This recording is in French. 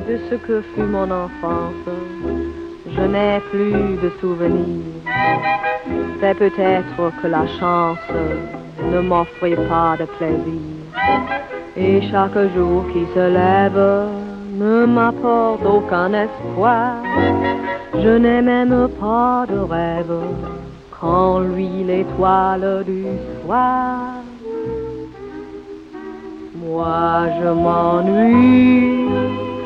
de ce que fut mon enfance. Je n'ai plus de souvenirs. C'est peut-être que la chance ne m'offrait pas de plaisir. Et chaque jour qui se lève ne m'apporte aucun espoir. Je n'ai même pas de rêve quand lui l'étoile du soir. Moi je m'ennuie